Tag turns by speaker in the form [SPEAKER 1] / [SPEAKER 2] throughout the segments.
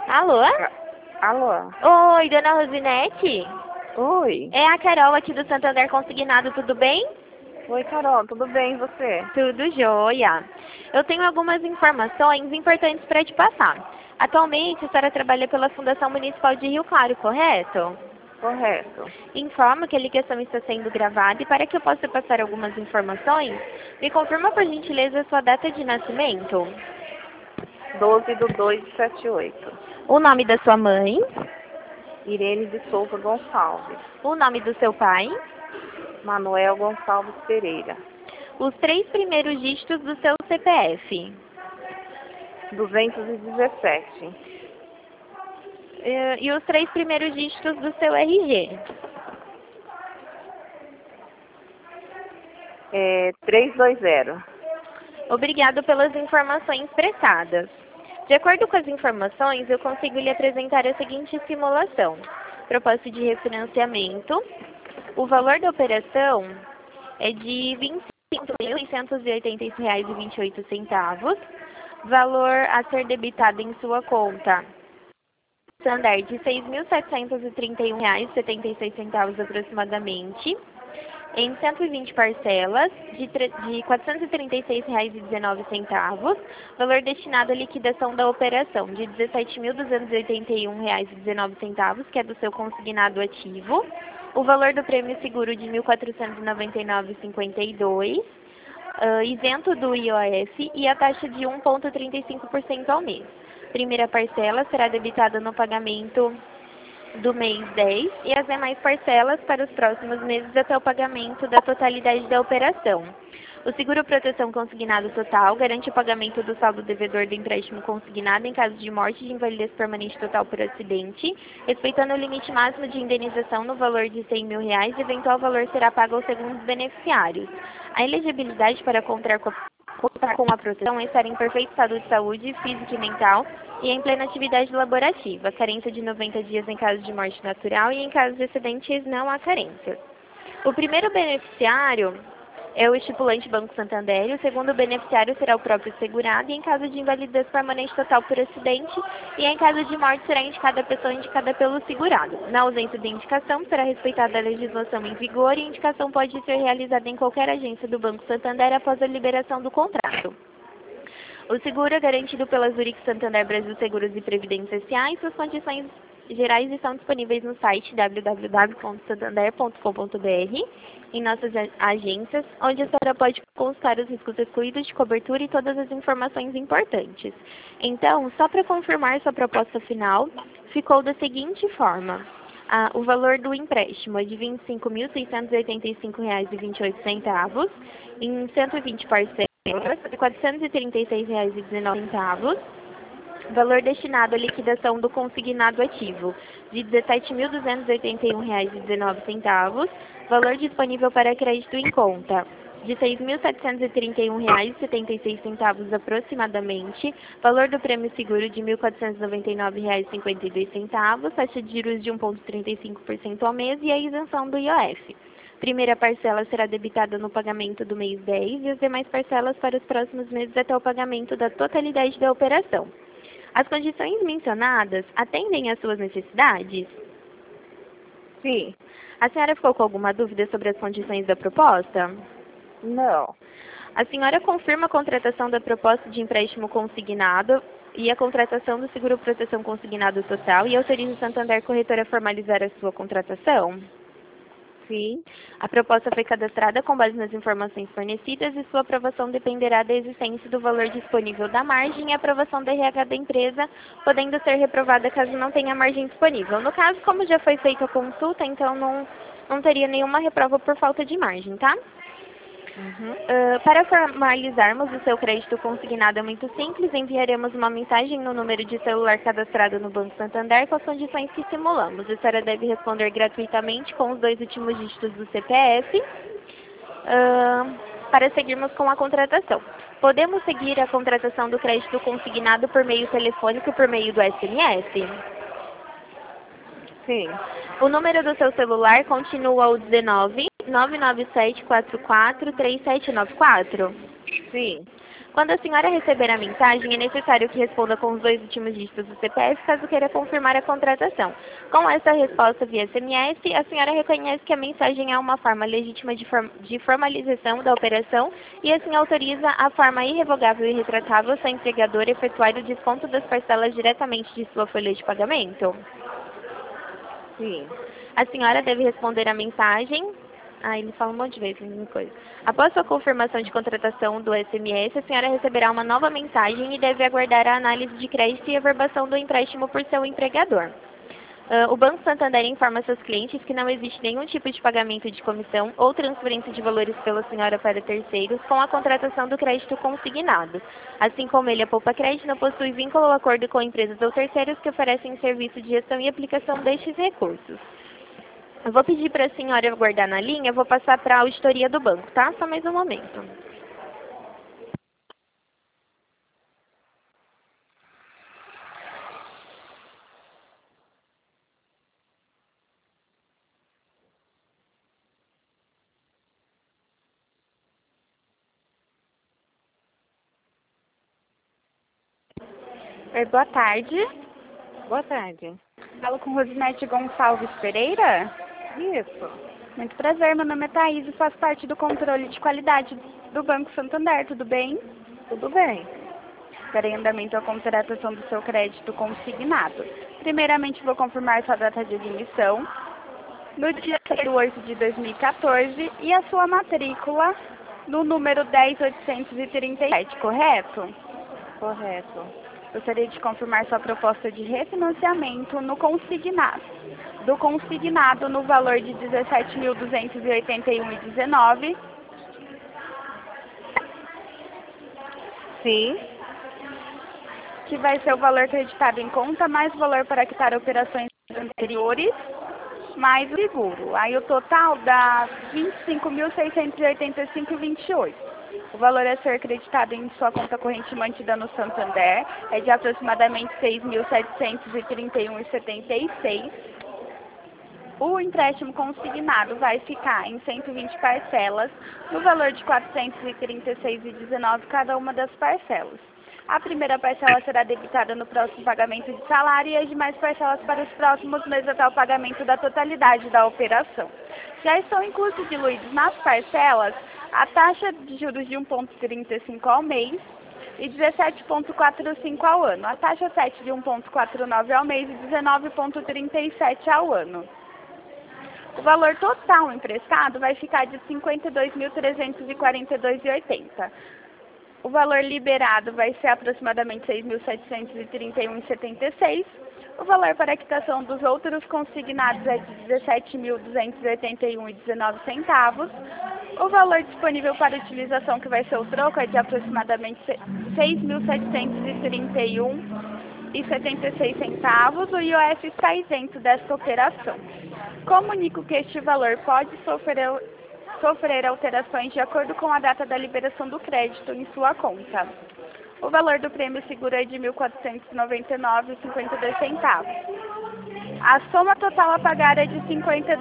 [SPEAKER 1] Alô?
[SPEAKER 2] Alô?
[SPEAKER 1] Oi, dona Rosinete?
[SPEAKER 2] Oi.
[SPEAKER 1] É a Carol aqui do Santander Consignado, tudo bem?
[SPEAKER 2] Oi, Carol, tudo bem e você?
[SPEAKER 1] Tudo jóia. Eu tenho algumas informações importantes para te passar. Atualmente, a senhora trabalha pela Fundação Municipal de Rio Claro, correto?
[SPEAKER 2] Correto.
[SPEAKER 1] Informo que a ligação está sendo gravada e para que eu possa passar algumas informações, me confirma por gentileza a sua data de nascimento,
[SPEAKER 2] 12/2/78.
[SPEAKER 1] o nome da sua mãe,
[SPEAKER 2] Irene de Souza Gonçalves.
[SPEAKER 1] o nome do seu pai,
[SPEAKER 2] Manuel Gonçalves Pereira.
[SPEAKER 1] os 3 primeiros dígitos do seu CPF.
[SPEAKER 2] 217.
[SPEAKER 1] E os 3 primeiros dígitos do seu RG.
[SPEAKER 2] 320.
[SPEAKER 1] Obrigado pelas informações prestadas. De acordo com as informações, eu consigo lhe apresentar a seguinte simulação. Proposta de refinanciamento. O valor da operação é de R$ 25.685,28. Valor a ser debitado em sua conta Santander de R$ 6.731,76 aproximadamente, em 120 parcelas de R$ 436,19, valor destinado à liquidação da operação de R$ 17.281,19, que é do seu consignado ativo, o valor do prêmio seguro de R$ 1.499,52, isento do IOF e a taxa de 1,35% ao mês. Primeira parcela será debitada no pagamento do mês 10 e as demais parcelas para os próximos meses até o pagamento da totalidade da operação. O seguro proteção consignado total garante o pagamento do saldo devedor do empréstimo consignado em caso de morte de invalidez permanente total por acidente, respeitando o limite máximo de indenização no valor de R$ 100.000, e eventual valor será pago aos segundos beneficiários. A elegibilidade para contar com a proteção é estar em perfeito estado de saúde física e mental e em plena atividade laborativa, carência de 90 dias em caso de morte natural e em caso de acidentes não há carência. O primeiro beneficiário é o estipulante Banco Santander, o segundo beneficiário será o próprio segurado, e em caso de invalidez permanente total por acidente, e em caso de morte será indicada a pessoa indicada pelo segurado. Na ausência de indicação, será respeitada a legislação em vigor e a indicação pode ser realizada em qualquer agência do Banco Santander após a liberação do contrato. O seguro é garantido pela Zurich Santander Brasil Seguros e Previdência S.A. e suas condições gerais estão disponíveis no site www.santander.com.br, em nossas agências, onde a senhora pode consultar os riscos excluídos de cobertura e todas as informações importantes. Então, só para confirmar sua proposta final, ficou da seguinte forma. O valor do empréstimo é de R$ 25.685,28 em 120 parcelas de R$ 436,19. Valor destinado à liquidação do consignado ativo, de R$ 17.281,19. Valor disponível para crédito em conta, de R$ 6.731,76 aproximadamente. Valor do prêmio seguro de R$ 1.499,52. Taxa de juros de 1,35% ao mês e a isenção do IOF. Primeira parcela será debitada no pagamento do mês 10 e as demais parcelas para os próximos meses até o pagamento da totalidade da operação. As condições mencionadas atendem às suas necessidades?
[SPEAKER 2] Sim.
[SPEAKER 1] A senhora ficou com alguma dúvida sobre as condições da proposta?
[SPEAKER 2] Não.
[SPEAKER 1] A senhora confirma a contratação da proposta de empréstimo consignado e a contratação do seguro proteção consignado total e autoriza o Santander Corretora a formalizar a sua contratação?
[SPEAKER 2] Sim.
[SPEAKER 1] A proposta foi cadastrada com base nas informações fornecidas e sua aprovação dependerá da existência do valor disponível da margem e aprovação da RH da empresa, podendo ser reprovada caso não tenha margem disponível. No caso, como já foi feita a consulta, então não teria nenhuma reprova por falta de margem, tá? Para formalizarmos o seu crédito consignado é muito simples, enviaremos uma mensagem no número de celular cadastrado no Banco Santander com as condições que simulamos. A senhora deve responder gratuitamente com os 2 últimos dígitos do CPF para seguirmos com a contratação. Podemos seguir a contratação do crédito consignado por meio telefônico e por meio do SMS?
[SPEAKER 2] Sim.
[SPEAKER 1] O número do seu celular continua o 19 997443794?
[SPEAKER 2] Sim.
[SPEAKER 1] Quando a senhora receber a mensagem, é necessário que responda com os 2 últimos dígitos do CPF, caso queira confirmar a contratação. Com essa resposta via SMS, a senhora reconhece que a mensagem é uma forma legítima de formalização da operação e assim autoriza a forma irrevogável e retratável sua empregadora efetuar o desconto das parcelas diretamente de sua folha de pagamento?
[SPEAKER 2] Sim.
[SPEAKER 1] A senhora deve responder a mensagem. Ele fala um monte de vezes, mesma coisa. Após sua confirmação de contratação do SMS, a senhora receberá uma nova mensagem e deve aguardar a análise de crédito e averbação do empréstimo por seu empregador. O Banco Santander informa seus clientes que não existe nenhum tipo de pagamento de comissão ou transferência de valores pela senhora para terceiros com a contratação do crédito consignado. Assim como ele, a Poupa Crédito não possui vínculo ou acordo com empresas ou terceiros que oferecem serviço de gestão e aplicação destes recursos. Eu vou pedir para a senhora aguardar na linha, eu vou passar para a auditoria do banco, tá? Só mais um momento. Boa tarde.
[SPEAKER 2] Boa tarde.
[SPEAKER 3] Falo com Rosinete Gonçalves Pereira.
[SPEAKER 2] Isso.
[SPEAKER 3] Muito prazer, meu nome é Thaís e faço parte do controle de qualidade do Banco Santander, tudo bem?
[SPEAKER 2] Tudo bem.
[SPEAKER 3] Estará em andamento a contratação do seu crédito consignado. Primeiramente, vou confirmar sua data de admissão, no dia 8 de 2014, e a sua matrícula no número 10.837, correto?
[SPEAKER 2] Correto.
[SPEAKER 3] Gostaria de confirmar sua proposta de refinanciamento no consignado. Do consignado no valor de R$ 17.281,19.
[SPEAKER 2] Sim.
[SPEAKER 3] Que vai ser o valor creditado em conta, mais o valor para quitar operações anteriores, mais o seguro. Aí o total dá R$ 25.685,28. O valor a ser creditado em sua conta corrente mantida no Santander é de aproximadamente R$ 6.731,76. O empréstimo consignado vai ficar em 120 parcelas, no valor de R$ 436,19 cada uma das parcelas. A primeira parcela será debitada no próximo pagamento de salário e as demais parcelas para os próximos meses até o pagamento da totalidade da operação. Já estão inclusos diluídos nas parcelas a taxa de juros de 1,35 ao mês e 17,45 ao ano, a taxa 7 de 1,49 ao mês e 19,37 ao ano. O valor total emprestado vai ficar de R$ 52.342,80. O valor liberado vai ser aproximadamente R$ 6.731,76. O valor para a quitação dos outros consignados é de R$ 17.281,19. O valor disponível para utilização, que vai ser o troco, é de aproximadamente R$ 6.731,76. O IOF está isento desta operação. Comunico que este valor pode sofrer alterações de acordo com a data da liberação do crédito em sua conta. O valor do prêmio seguro é de R$ 1.499,52. A soma total a pagar é de R$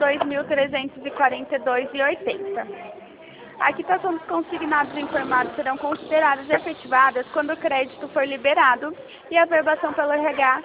[SPEAKER 3] 52.342,80. A quitação dos consignados informados serão consideradas efetivadas quando o crédito for liberado e a averbação pelo RH.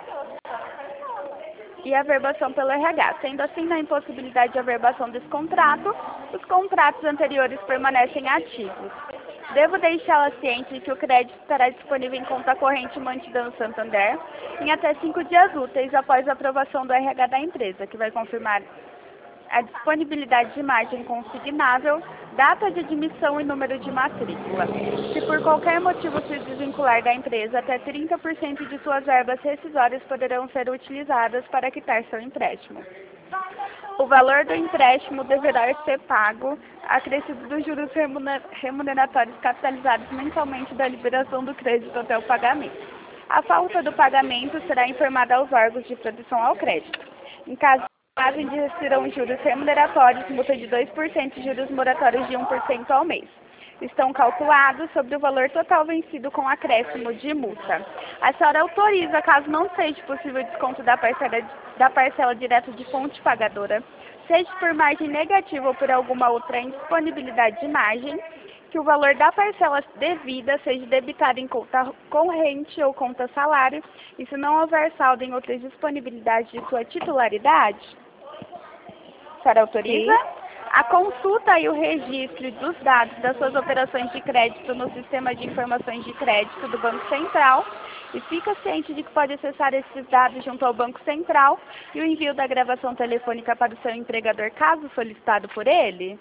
[SPEAKER 3] Sendo assim, na impossibilidade de averbação desse contrato, os contratos anteriores permanecem ativos. Devo deixá-la ciente de que o crédito estará disponível em conta corrente mantida no Santander em até 5 dias úteis após a aprovação do RH da empresa, que vai confirmar a disponibilidade de margem consignável, data de admissão e número de matrícula. Se por qualquer motivo se desvincular da empresa, até 30% de suas verbas rescisórias poderão ser utilizadas para quitar seu empréstimo. O valor do empréstimo deverá ser pago acrescido dos juros remuneratórios capitalizados mensalmente da liberação do crédito até o pagamento. A falta do pagamento será informada aos órgãos de proteção ao crédito. Em caso de serão juros remuneratórios, multa de 2% e juros moratórios de 1% ao mês. Estão calculados sobre o valor total vencido com acréscimo de multa. A senhora autoriza, caso não seja possível desconto da parcela direto de fonte pagadora, seja por margem negativa ou por alguma outra indisponibilidade de margem, que o valor da parcela devida seja debitado em conta corrente ou conta salário e se não houver saldo em outras disponibilidades de sua titularidade? A senhora autoriza?
[SPEAKER 2] Sim.
[SPEAKER 3] A consulta e o registro dos dados das suas operações de crédito no Sistema de Informações de Crédito do Banco Central e fica ciente de que pode acessar esses dados junto ao Banco Central e o envio da gravação telefônica para o seu empregador caso solicitado por ele?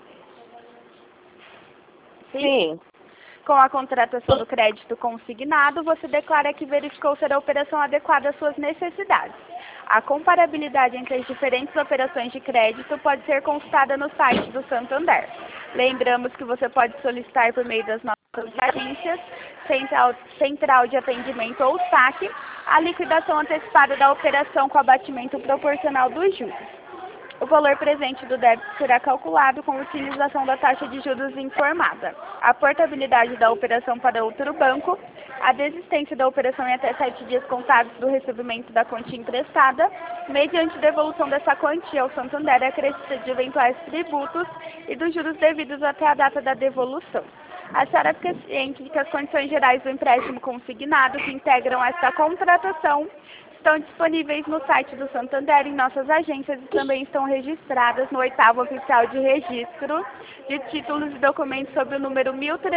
[SPEAKER 2] Sim.
[SPEAKER 3] Com a contratação do crédito consignado, você declara que verificou ser a operação adequada às suas necessidades. A comparabilidade entre as diferentes operações de crédito pode ser consultada no site do Santander. Lembramos que você pode solicitar por meio das nossas agências, Central de Atendimento ou SAC, a liquidação antecipada da operação com abatimento proporcional dos juros. O valor presente do débito será calculado com a utilização da taxa de juros informada, a portabilidade da operação para outro banco, a desistência da operação em até 7 dias contados do recebimento da quantia emprestada, mediante devolução dessa quantia ao Santander, a crescita de eventuais tributos e dos juros devidos até a data da devolução. A senhora fica ciente de que as condições gerais do empréstimo consignado que integram esta contratação estão disponíveis no site do Santander em nossas agências e também estão registradas no 8º Oficial de Registro de Títulos e Documentos sob o número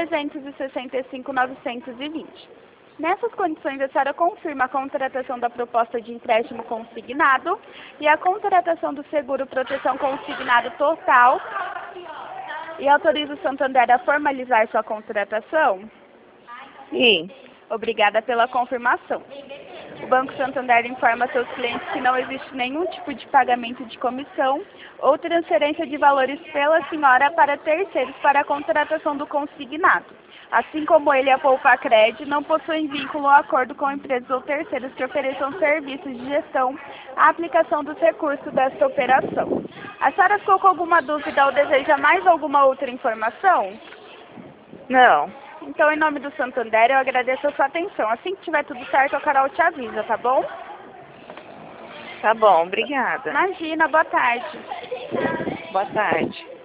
[SPEAKER 3] 1365-920. Nessas condições, a senhora confirma a contratação da proposta de empréstimo consignado e a contratação do seguro proteção consignado total e autoriza o Santander a formalizar sua contratação?
[SPEAKER 2] Sim.
[SPEAKER 3] Obrigada pela confirmação. O Banco Santander informa seus clientes que não existe nenhum tipo de pagamento de comissão ou transferência de valores pela senhora para terceiros para a contratação do consignado. Assim como ele, a Poupa Cred, não possuem vínculo ou acordo com empresas ou terceiros que ofereçam serviços de gestão à aplicação dos recursos desta operação. A senhora ficou com alguma dúvida ou deseja mais alguma outra informação?
[SPEAKER 2] Não.
[SPEAKER 3] Então, em nome do Santander, eu agradeço a sua atenção. Assim que tiver tudo certo, a Carol te avisa, tá bom?
[SPEAKER 2] Tá bom, obrigada.
[SPEAKER 3] Imagina, boa tarde.
[SPEAKER 2] Boa tarde.